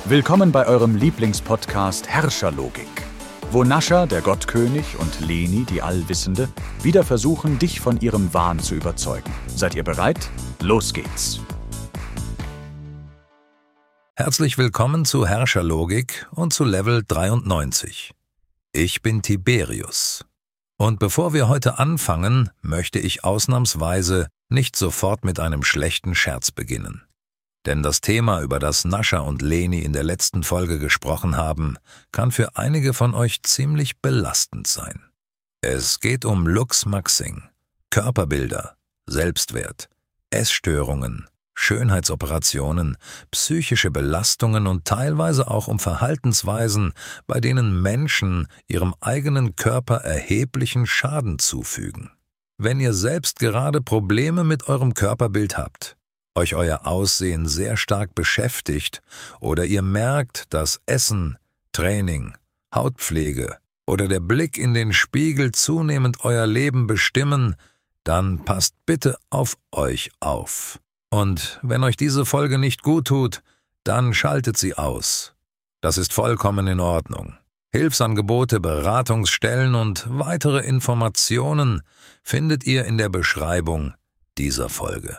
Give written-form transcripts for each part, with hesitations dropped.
Willkommen bei eurem Lieblingspodcast Herrscherlogik, wo Nascha, der Gottkönig, und Leni, die Allwissende, wieder versuchen, dich von ihrem Wahn zu überzeugen. Seid ihr bereit? Los geht's! Herzlich willkommen zu Herrscherlogik und zu Level 93. Ich bin Tiberius. Und bevor wir heute anfangen, möchte ich ausnahmsweise nicht sofort mit einem schlechten Scherz beginnen. Denn das Thema, über das Nascha und Leni in der letzten Folge gesprochen haben, kann für einige von euch ziemlich belastend sein. Es geht um Lux-Maxing, Körperbilder, Selbstwert, Essstörungen, Schönheitsoperationen, psychische Belastungen und teilweise auch um Verhaltensweisen, bei denen Menschen ihrem eigenen Körper erheblichen Schaden zufügen. Wenn ihr selbst gerade Probleme mit eurem Körperbild habt, euch euer Aussehen sehr stark beschäftigt oder ihr merkt, dass Essen, Training, Hautpflege oder der Blick in den Spiegel zunehmend euer Leben bestimmen, dann passt bitte auf euch auf. Und wenn euch diese Folge nicht gut tut, dann schaltet sie aus. Das ist vollkommen in Ordnung. Hilfsangebote, Beratungsstellen und weitere Informationen findet ihr in der Beschreibung dieser Folge.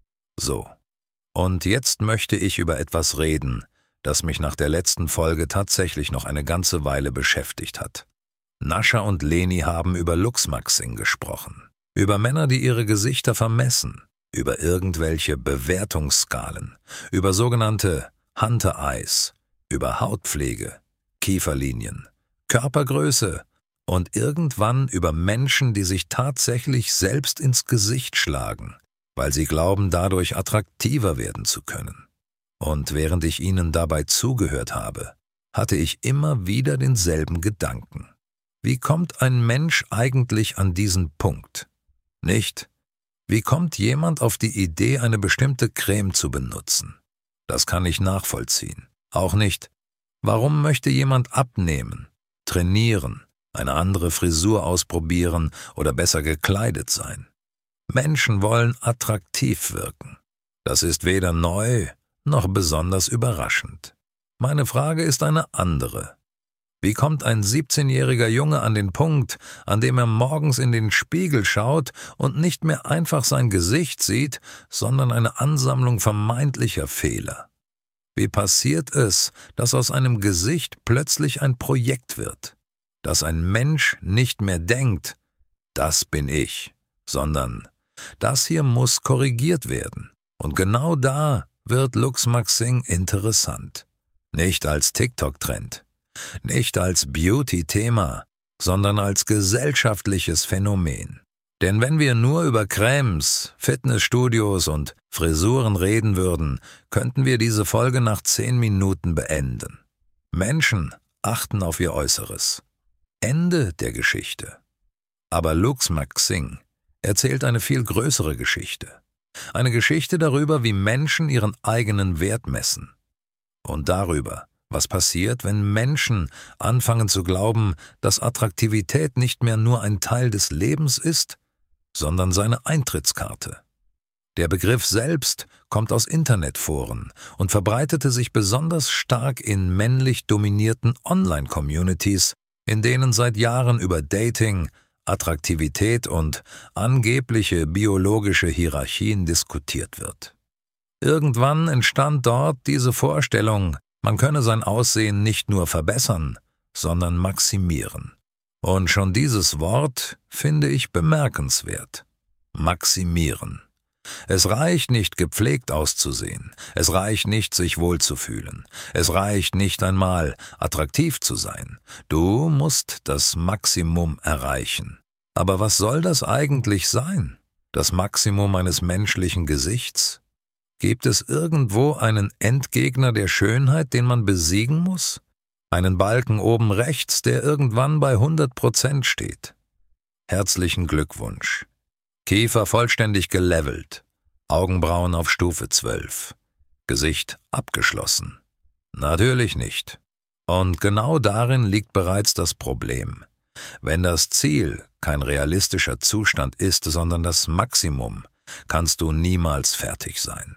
So, und jetzt möchte ich über etwas reden, das mich nach der letzten Folge tatsächlich noch eine ganze Weile beschäftigt hat. Nascha und Leni haben über Lux-Maxing gesprochen, über Männer, die ihre Gesichter vermessen, über irgendwelche Bewertungsskalen, über sogenannte Hunter Eyes, über Hautpflege, Kieferlinien, Körpergröße und irgendwann über Menschen, die sich tatsächlich selbst ins Gesicht schlagen, weil sie glauben, dadurch attraktiver werden zu können. Und während ich ihnen dabei zugehört habe, hatte ich immer wieder denselben Gedanken. Wie kommt ein Mensch eigentlich an diesen Punkt? Nicht, wie kommt jemand auf die Idee, eine bestimmte Creme zu benutzen? Das kann ich nachvollziehen. Auch nicht, warum möchte jemand abnehmen, trainieren, eine andere Frisur ausprobieren oder besser gekleidet sein? Menschen wollen attraktiv wirken. Das ist weder neu noch besonders überraschend. Meine Frage ist eine andere. Wie kommt ein 17-jähriger Junge an den Punkt, an dem er morgens in den Spiegel schaut und nicht mehr einfach sein Gesicht sieht, sondern eine Ansammlung vermeintlicher Fehler? Wie passiert es, dass aus einem Gesicht plötzlich ein Projekt wird? Dass ein Mensch nicht mehr denkt, das bin ich, sondern das hier muss korrigiert werden. Und genau da wird Lux-Maxing interessant. Nicht als TikTok-Trend, nicht als Beauty-Thema, sondern als gesellschaftliches Phänomen. Denn wenn wir nur über Cremes, Fitnessstudios und Frisuren reden würden, könnten wir diese Folge nach 10 Minuten beenden. Menschen achten auf ihr Äußeres. Ende der Geschichte. Aber Lux-Maxing erzählt eine viel größere Geschichte. Eine Geschichte darüber, wie Menschen ihren eigenen Wert messen. Und darüber, was passiert, wenn Menschen anfangen zu glauben, dass Attraktivität nicht mehr nur ein Teil des Lebens ist, sondern seine Eintrittskarte. Der Begriff selbst kommt aus Internetforen und verbreitete sich besonders stark in männlich dominierten Online-Communities, in denen seit Jahren über Dating, Attraktivität und angebliche biologische Hierarchien diskutiert wird. Irgendwann entstand dort diese Vorstellung, man könne sein Aussehen nicht nur verbessern, sondern maximieren. Und schon dieses Wort finde ich bemerkenswert. Maximieren. Es reicht nicht, gepflegt auszusehen. Es reicht nicht, sich wohlzufühlen. Es reicht nicht einmal, attraktiv zu sein. Du musst das Maximum erreichen. Aber was soll das eigentlich sein? Das Maximum eines menschlichen Gesichts? Gibt es irgendwo einen Endgegner der Schönheit, den man besiegen muss? Einen Balken oben rechts, der irgendwann bei 100% steht? Herzlichen Glückwunsch. Kiefer vollständig gelevelt, Augenbrauen auf Stufe 12, Gesicht abgeschlossen. Natürlich nicht. Und genau darin liegt bereits das Problem. Wenn das Ziel kein realistischer Zustand ist, sondern das Maximum, kannst du niemals fertig sein.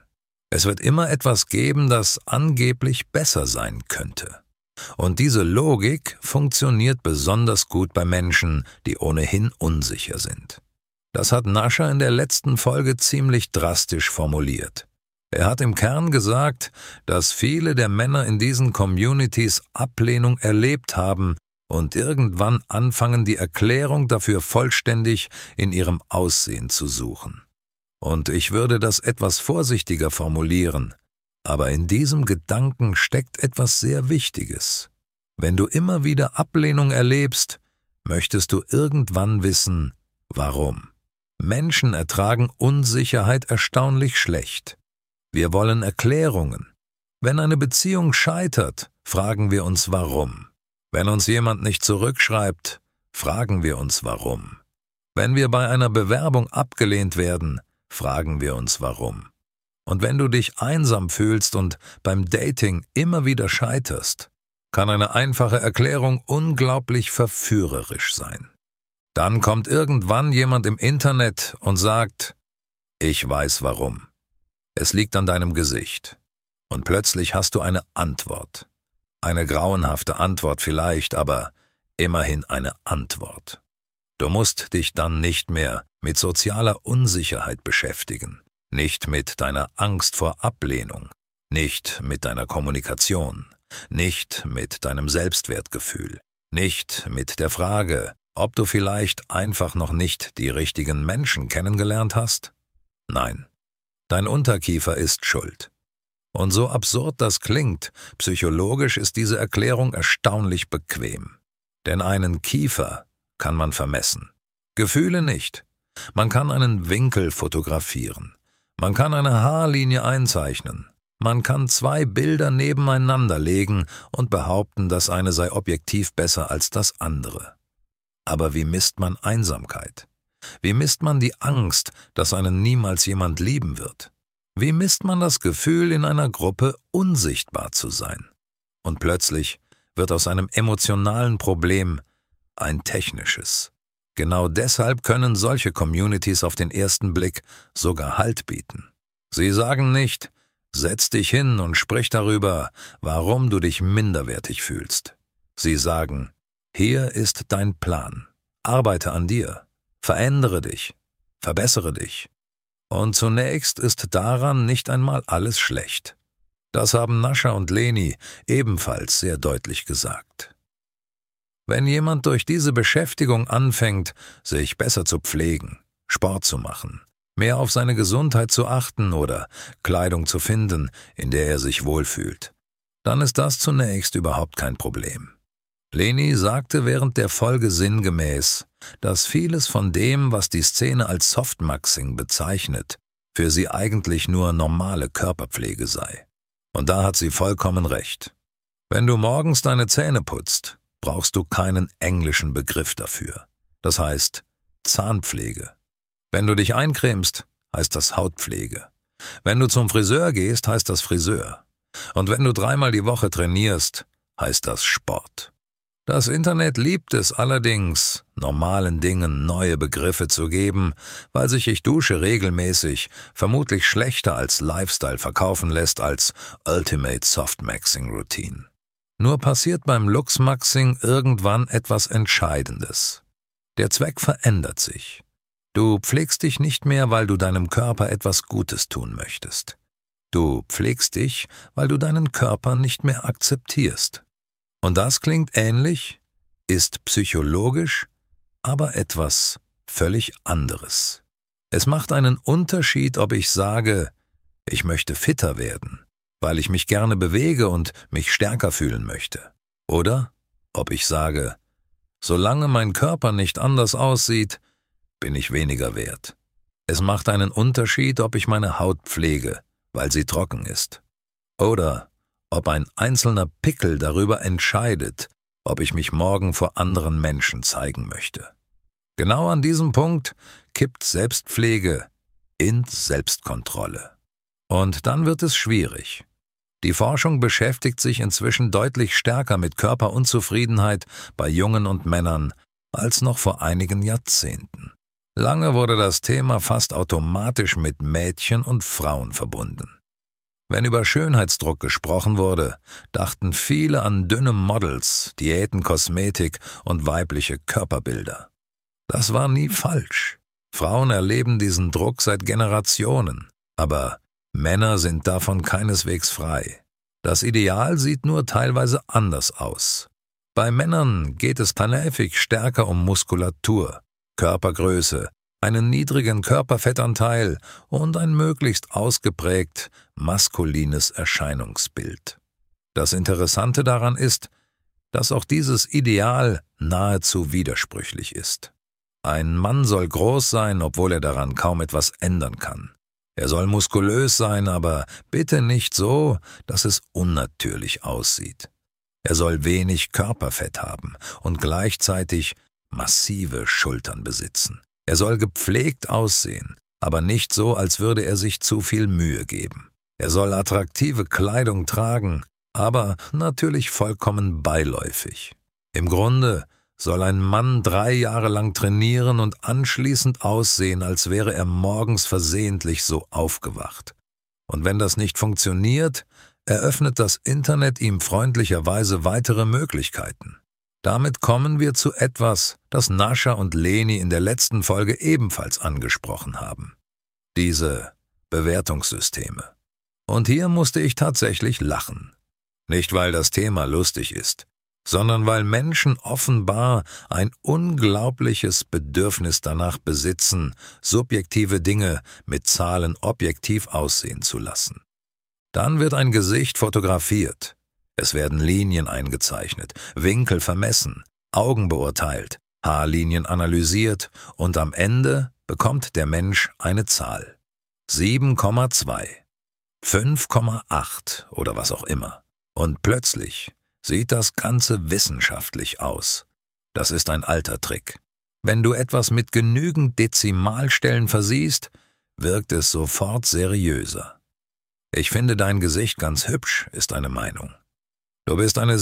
Es wird immer etwas geben, das angeblich besser sein könnte. Und diese Logik funktioniert besonders gut bei Menschen, die ohnehin unsicher sind. Das hat Nascher in der letzten Folge ziemlich drastisch formuliert. Er hat im Kern gesagt, dass viele der Männer in diesen Communities Ablehnung erlebt haben und irgendwann anfangen, die Erklärung dafür vollständig in ihrem Aussehen zu suchen. Und ich würde das etwas vorsichtiger formulieren, aber in diesem Gedanken steckt etwas sehr Wichtiges. Wenn du immer wieder Ablehnung erlebst, möchtest du irgendwann wissen, warum. Menschen ertragen Unsicherheit erstaunlich schlecht. Wir wollen Erklärungen. Wenn eine Beziehung scheitert, fragen wir uns warum. Wenn uns jemand nicht zurückschreibt, fragen wir uns warum. Wenn wir bei einer Bewerbung abgelehnt werden, fragen wir uns warum. Und wenn du dich einsam fühlst und beim Dating immer wieder scheiterst, kann eine einfache Erklärung unglaublich verführerisch sein. Dann kommt irgendwann jemand im Internet und sagt, ich weiß warum. Es liegt an deinem Gesicht. Und plötzlich hast du eine Antwort. Eine grauenhafte Antwort vielleicht, aber immerhin eine Antwort. Du musst dich dann nicht mehr mit sozialer Unsicherheit beschäftigen, nicht mit deiner Angst vor Ablehnung, nicht mit deiner Kommunikation, nicht mit deinem Selbstwertgefühl, nicht mit der Frage, ob du vielleicht einfach noch nicht die richtigen Menschen kennengelernt hast? Nein, dein Unterkiefer ist schuld. Und so absurd das klingt, psychologisch ist diese Erklärung erstaunlich bequem. Denn einen Kiefer kann man vermessen. Gefühle nicht. Man kann einen Winkel fotografieren. Man kann eine Haarlinie einzeichnen. Man kann 2 Bilder nebeneinander legen und behaupten, das eine sei objektiv besser als das andere. Aber wie misst man Einsamkeit? Wie misst man die Angst, dass einen niemals jemand lieben wird? Wie misst man das Gefühl, in einer Gruppe unsichtbar zu sein? Und plötzlich wird aus einem emotionalen Problem ein technisches. Genau deshalb können solche Communities auf den ersten Blick sogar Halt bieten. Sie sagen nicht, setz dich hin und sprich darüber, warum du dich minderwertig fühlst. Sie sagen, hier ist dein Plan. Arbeite an dir. Verändere dich. Verbessere dich. Und zunächst ist daran nicht einmal alles schlecht. Das haben Nascher und Leni ebenfalls sehr deutlich gesagt. Wenn jemand durch diese Beschäftigung anfängt, sich besser zu pflegen, Sport zu machen, mehr auf seine Gesundheit zu achten oder Kleidung zu finden, in der er sich wohlfühlt, dann ist das zunächst überhaupt kein Problem. Leni sagte während der Folge sinngemäß, dass vieles von dem, was die Szene als Softmaxing bezeichnet, für sie eigentlich nur normale Körperpflege sei. Und da hat sie vollkommen recht. Wenn du morgens deine Zähne putzt, brauchst du keinen englischen Begriff dafür. Das heißt Zahnpflege. Wenn du dich eincremst, heißt das Hautpflege. Wenn du zum Friseur gehst, heißt das Friseur. Und wenn du 3-mal die Woche trainierst, heißt das Sport. Das Internet liebt es allerdings, normalen Dingen neue Begriffe zu geben, weil sich ich dusche regelmäßig vermutlich schlechter als Lifestyle verkaufen lässt als Ultimate Softmaxing Routine. Nur passiert beim Luxmaxing irgendwann etwas Entscheidendes. Der Zweck verändert sich. Du pflegst dich nicht mehr, weil du deinem Körper etwas Gutes tun möchtest. Du pflegst dich, weil du deinen Körper nicht mehr akzeptierst. Und das klingt ähnlich, ist psychologisch, aber etwas völlig anderes. Es macht einen Unterschied, ob ich sage, ich möchte fitter werden, weil ich mich gerne bewege und mich stärker fühlen möchte. Oder ob ich sage, solange mein Körper nicht anders aussieht, bin ich weniger wert. Es macht einen Unterschied, ob ich meine Haut pflege, weil sie trocken ist. Oder ob ein einzelner Pickel darüber entscheidet, ob ich mich morgen vor anderen Menschen zeigen möchte. Genau an diesem Punkt kippt Selbstpflege in Selbstkontrolle. Und dann wird es schwierig. Die Forschung beschäftigt sich inzwischen deutlich stärker mit Körperunzufriedenheit bei Jungen und Männern als noch vor einigen Jahrzehnten. Lange wurde das Thema fast automatisch mit Mädchen und Frauen verbunden. Wenn über Schönheitsdruck gesprochen wurde, dachten viele an dünne Models, Diäten, Kosmetik und weibliche Körperbilder. Das war nie falsch. Frauen erleben diesen Druck seit Generationen, aber Männer sind davon keineswegs frei. Das Ideal sieht nur teilweise anders aus. Bei Männern geht es häufig stärker um Muskulatur, Körpergröße, einen niedrigen Körperfettanteil und ein möglichst ausgeprägt maskulines Erscheinungsbild. Das Interessante daran ist, dass auch dieses Ideal nahezu widersprüchlich ist. Ein Mann soll groß sein, obwohl er daran kaum etwas ändern kann. Er soll muskulös sein, aber bitte nicht so, dass es unnatürlich aussieht. Er soll wenig Körperfett haben und gleichzeitig massive Schultern besitzen. Er soll gepflegt aussehen, aber nicht so, als würde er sich zu viel Mühe geben. Er soll attraktive Kleidung tragen, aber natürlich vollkommen beiläufig. Im Grunde soll ein Mann 3 Jahre lang trainieren und anschließend aussehen, als wäre er morgens versehentlich so aufgewacht. Und wenn das nicht funktioniert, eröffnet das Internet ihm freundlicherweise weitere Möglichkeiten. Damit kommen wir zu etwas, das Nascha und Leni in der letzten Folge ebenfalls angesprochen haben. Diese Bewertungssysteme. Und hier musste ich tatsächlich lachen. Nicht, weil das Thema lustig ist, sondern weil Menschen offenbar ein unglaubliches Bedürfnis danach besitzen, subjektive Dinge mit Zahlen objektiv aussehen zu lassen. Dann wird ein Gesicht fotografiert. Es werden Linien eingezeichnet, Winkel vermessen, Augen beurteilt, Haarlinien analysiert und am Ende bekommt der Mensch eine Zahl. 7,2, 5,8 oder was auch immer. Und plötzlich sieht das Ganze wissenschaftlich aus. Das ist ein alter Trick. Wenn du etwas mit genügend Dezimalstellen versiehst, wirkt es sofort seriöser. Ich finde dein Gesicht ganz hübsch, ist eine Meinung. Du bist eine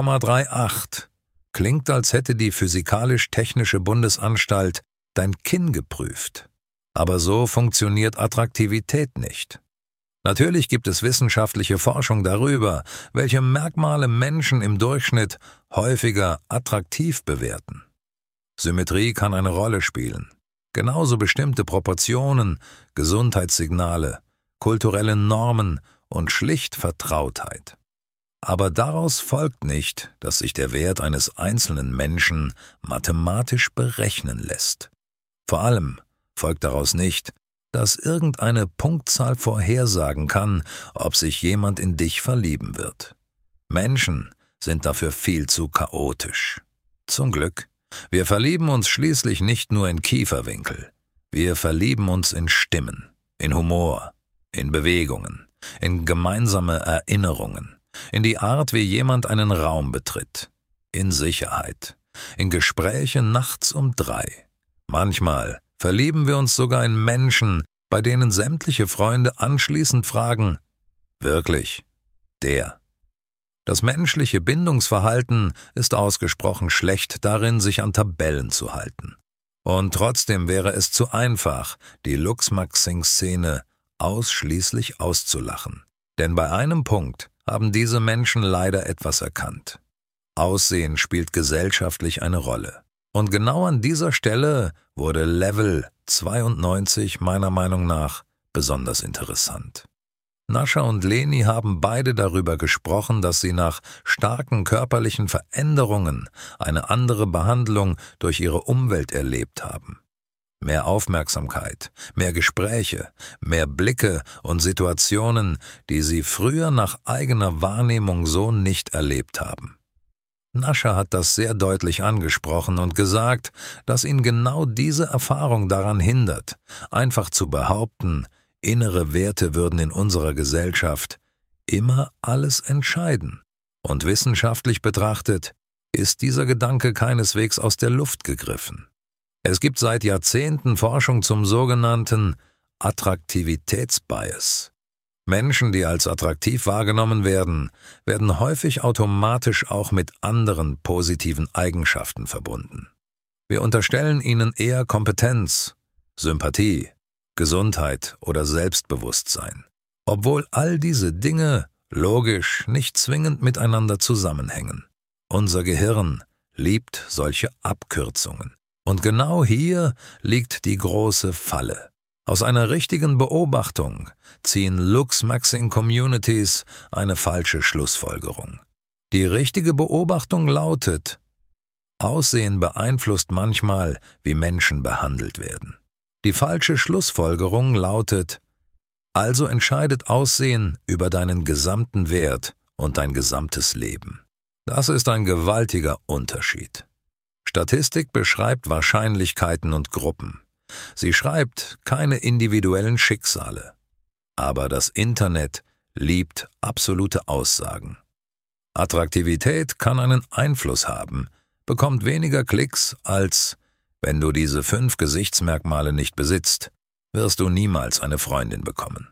7,38. Klingt, als hätte die Physikalisch-Technische Bundesanstalt dein Kinn geprüft. Aber so funktioniert Attraktivität nicht. Natürlich gibt es wissenschaftliche Forschung darüber, welche Merkmale Menschen im Durchschnitt häufiger attraktiv bewerten. Symmetrie kann eine Rolle spielen. Genauso bestimmte Proportionen, Gesundheitssignale, kulturelle Normen und schlicht Vertrautheit. Aber daraus folgt nicht, dass sich der Wert eines einzelnen Menschen mathematisch berechnen lässt. Vor allem folgt daraus nicht, dass irgendeine Punktzahl vorhersagen kann, ob sich jemand in dich verlieben wird. Menschen sind dafür viel zu chaotisch. Zum Glück, wir verlieben uns schließlich nicht nur in Kieferwinkel. Wir verlieben uns in Stimmen, in Humor, in Bewegungen, in gemeinsame Erinnerungen, in die Art, wie jemand einen Raum betritt, in Sicherheit, in Gespräche nachts um 3. Manchmal verlieben wir uns sogar in Menschen, bei denen sämtliche Freunde anschließend fragen, wirklich, der? Das menschliche Bindungsverhalten ist ausgesprochen schlecht darin, sich an Tabellen zu halten. Und trotzdem wäre es zu einfach, die Lux-Maxing-Szene ausschließlich auszulachen. Denn bei einem Punkt haben diese Menschen leider etwas erkannt. Aussehen spielt gesellschaftlich eine Rolle. Und genau an dieser Stelle wurde Level 92 meiner Meinung nach besonders interessant. Nascha und Leni haben beide darüber gesprochen, dass sie nach starken körperlichen Veränderungen eine andere Behandlung durch ihre Umwelt erlebt haben. Mehr Aufmerksamkeit, mehr Gespräche, mehr Blicke und Situationen, die sie früher nach eigener Wahrnehmung so nicht erlebt haben. Nascha hat das sehr deutlich angesprochen und gesagt, dass ihn genau diese Erfahrung daran hindert, einfach zu behaupten, innere Werte würden in unserer Gesellschaft immer alles entscheiden. Und wissenschaftlich betrachtet ist dieser Gedanke keineswegs aus der Luft gegriffen. Es gibt seit Jahrzehnten Forschung zum sogenannten Attraktivitätsbias. Menschen, die als attraktiv wahrgenommen werden, werden häufig automatisch auch mit anderen positiven Eigenschaften verbunden. Wir unterstellen ihnen eher Kompetenz, Sympathie, Gesundheit oder Selbstbewusstsein. Obwohl all diese Dinge logisch nicht zwingend miteinander zusammenhängen. Unser Gehirn liebt solche Abkürzungen. Und genau hier liegt die große Falle. Aus einer richtigen Beobachtung ziehen Lux-Maxing-Communities eine falsche Schlussfolgerung. Die richtige Beobachtung lautet: Aussehen beeinflusst manchmal, wie Menschen behandelt werden. Die falsche Schlussfolgerung lautet: Also entscheidet Aussehen über deinen gesamten Wert und dein gesamtes Leben. Das ist ein gewaltiger Unterschied. Statistik beschreibt Wahrscheinlichkeiten und Gruppen. Sie schreibt keine individuellen Schicksale. Aber das Internet liebt absolute Aussagen. Attraktivität kann einen Einfluss haben, bekommt weniger Klicks als: Wenn du diese 5 Gesichtsmerkmale nicht besitzt, wirst du niemals eine Freundin bekommen.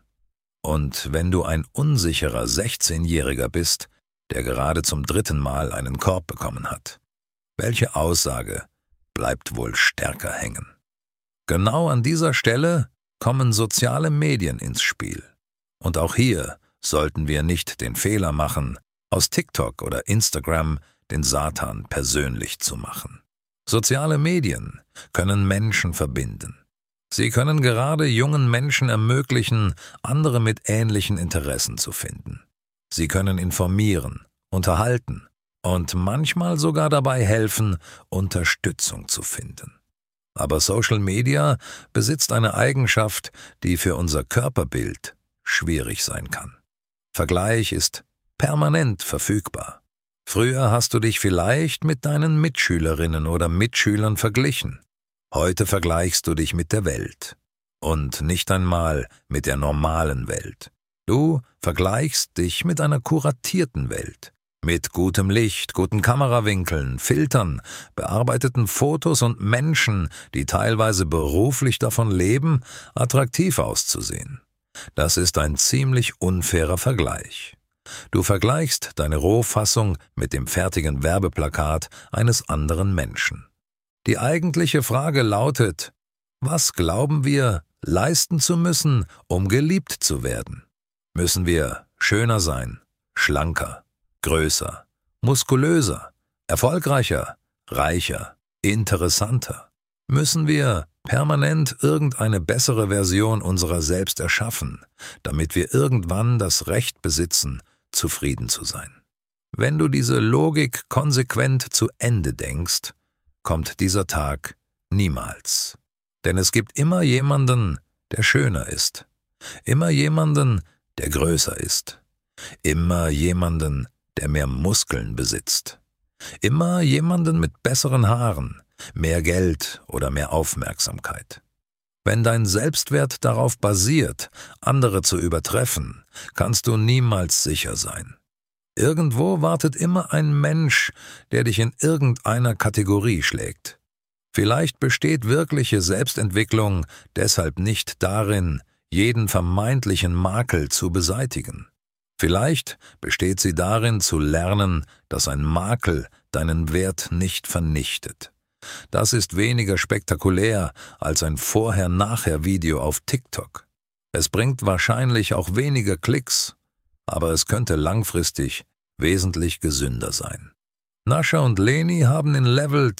Und wenn du ein unsicherer 16-Jähriger bist, der gerade zum 3. Mal einen Korb bekommen hat. Welche Aussage bleibt wohl stärker hängen? Genau an dieser Stelle kommen soziale Medien ins Spiel. Und auch hier sollten wir nicht den Fehler machen, aus TikTok oder Instagram den Satan persönlich zu machen. Soziale Medien können Menschen verbinden. Sie können gerade jungen Menschen ermöglichen, andere mit ähnlichen Interessen zu finden. Sie können informieren, unterhalten und manchmal sogar dabei helfen, Unterstützung zu finden. Aber Social Media besitzt eine Eigenschaft, die für unser Körperbild schwierig sein kann. Vergleich ist permanent verfügbar. Früher hast du dich vielleicht mit deinen Mitschülerinnen oder Mitschülern verglichen. Heute vergleichst du dich mit der Welt. Und nicht einmal mit der normalen Welt. Du vergleichst dich mit einer kuratierten Welt. Mit gutem Licht, guten Kamerawinkeln, Filtern, bearbeiteten Fotos und Menschen, die teilweise beruflich davon leben, attraktiv auszusehen. Das ist ein ziemlich unfairer Vergleich. Du vergleichst deine Rohfassung mit dem fertigen Werbeplakat eines anderen Menschen. Die eigentliche Frage lautet: Was glauben wir, leisten zu müssen, um geliebt zu werden? Müssen wir schöner sein, schlanker, größer, muskulöser, erfolgreicher, reicher, interessanter? Müssen wir permanent irgendeine bessere Version unserer selbst erschaffen, damit wir irgendwann das Recht besitzen, zufrieden zu sein? Wenn du diese Logik konsequent zu Ende denkst, kommt dieser Tag niemals. Denn es gibt immer jemanden, der schöner ist. Immer jemanden, der größer ist. Immer jemanden, der mehr Muskeln besitzt. Immer jemanden mit besseren Haaren, mehr Geld oder mehr Aufmerksamkeit. Wenn dein Selbstwert darauf basiert, andere zu übertreffen, kannst du niemals sicher sein. Irgendwo wartet immer ein Mensch, der dich in irgendeiner Kategorie schlägt. Vielleicht besteht wirkliche Selbstentwicklung deshalb nicht darin, jeden vermeintlichen Makel zu beseitigen. Vielleicht besteht sie darin, zu lernen, dass ein Makel deinen Wert nicht vernichtet. Das ist weniger spektakulär als ein Vorher-Nachher-Video auf TikTok. Es bringt wahrscheinlich auch weniger Klicks, aber es könnte langfristig wesentlich gesünder sein. Nasha und Leni haben in Level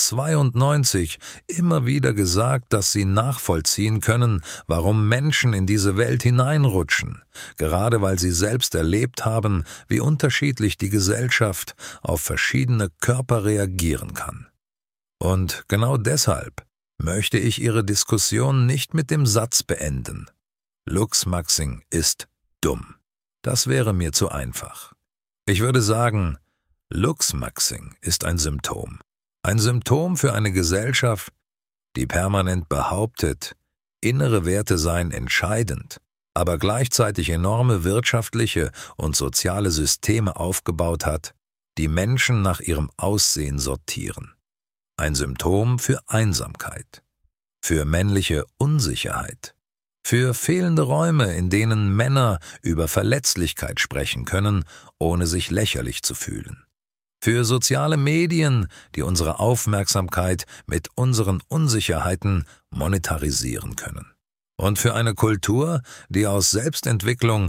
92 immer wieder gesagt, dass sie nachvollziehen können, warum Menschen in diese Welt hineinrutschen, gerade weil sie selbst erlebt haben, wie unterschiedlich die Gesellschaft auf verschiedene Körper reagieren kann. Und genau deshalb möchte ich ihre Diskussion nicht mit dem Satz beenden: Lux-Maxing ist dumm. Das wäre mir zu einfach. Ich würde sagen, Lux-Maxing ist ein Symptom. Ein Symptom für eine Gesellschaft, die permanent behauptet, innere Werte seien entscheidend, aber gleichzeitig enorme wirtschaftliche und soziale Systeme aufgebaut hat, die Menschen nach ihrem Aussehen sortieren. Ein Symptom für Einsamkeit, für männliche Unsicherheit, für fehlende Räume, in denen Männer über Verletzlichkeit sprechen können, ohne sich lächerlich zu fühlen. Für soziale Medien, die unsere Aufmerksamkeit mit unseren Unsicherheiten monetarisieren können. Und für eine Kultur, die aus Selbstentwicklung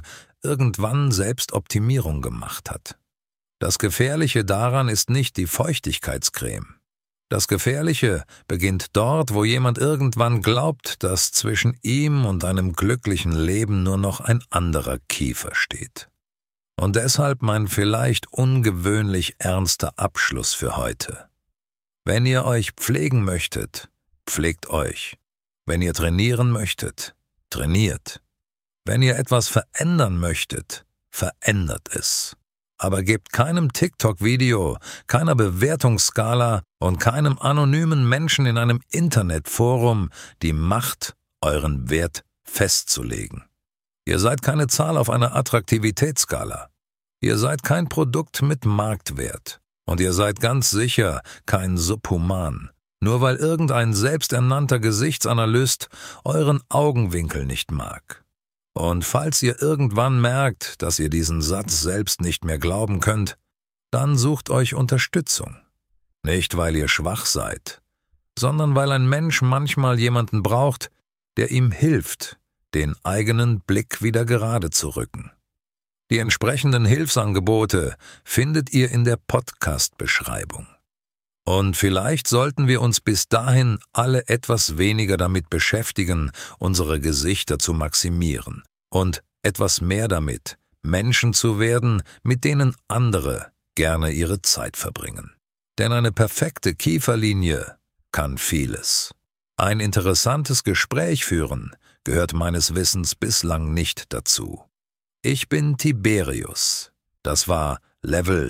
irgendwann Selbstoptimierung gemacht hat. Das Gefährliche daran ist nicht die Feuchtigkeitscreme. Das Gefährliche beginnt dort, wo jemand irgendwann glaubt, dass zwischen ihm und einem glücklichen Leben nur noch ein anderer Kiefer steht. Und deshalb mein vielleicht ungewöhnlich ernster Abschluss für heute. Wenn ihr euch pflegen möchtet, pflegt euch. Wenn ihr trainieren möchtet, trainiert. Wenn ihr etwas verändern möchtet, verändert es. Aber gebt keinem TikTok-Video, keiner Bewertungsskala und keinem anonymen Menschen in einem Internetforum die Macht, euren Wert festzulegen. Ihr seid keine Zahl auf einer Attraktivitätsskala. Ihr seid kein Produkt mit Marktwert. Und ihr seid ganz sicher kein Subhuman, nur weil irgendein selbsternannter Gesichtsanalyst euren Augenwinkel nicht mag. Und falls ihr irgendwann merkt, dass ihr diesen Satz selbst nicht mehr glauben könnt, dann sucht euch Unterstützung. Nicht, weil ihr schwach seid, sondern weil ein Mensch manchmal jemanden braucht, der ihm hilft, den eigenen Blick wieder gerade zu rücken. Die entsprechenden Hilfsangebote findet ihr in der Podcast-Beschreibung. Und vielleicht sollten wir uns bis dahin alle etwas weniger damit beschäftigen, unsere Gesichter zu maximieren und etwas mehr damit, Menschen zu werden, mit denen andere gerne ihre Zeit verbringen. Denn eine perfekte Kieferlinie kann vieles. Ein interessantes Gespräch führen gehört meines Wissens bislang nicht dazu. Ich bin Tiberius. Das war Level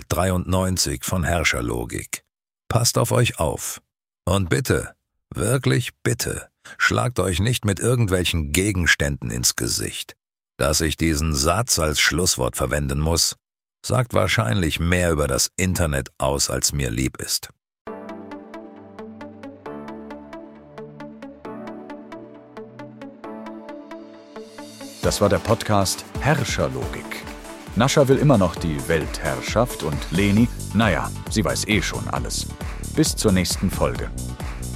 93 von Herrscherlogik. Passt auf euch auf. Und bitte, wirklich bitte, schlagt euch nicht mit irgendwelchen Gegenständen ins Gesicht. Dass ich diesen Satz als Schlusswort verwenden muss, sagt wahrscheinlich mehr über das Internet aus, als mir lieb ist. Das war der Podcast Herrscherlogik. Nascha will immer noch die Weltherrschaft und Leni, naja, sie weiß eh schon alles. Bis zur nächsten Folge.